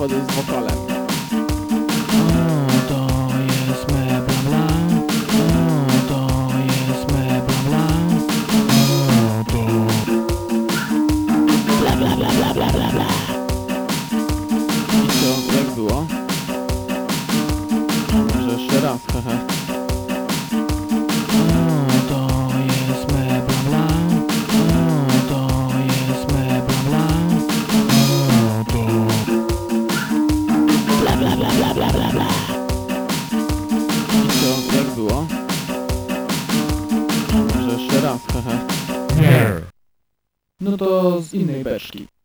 przygody z wokalem. To jest me bla bla. To jest me bla bla. To bla bla bla bla bla bla bla. I co, jak było? Może jeszcze raz, hehe. To jest me bla bla. To jest me bla bla. To bla bla bla bla bla bla bla. I co, jak było? Może jeszcze raz, hehe. Nie. No to z innej beczki.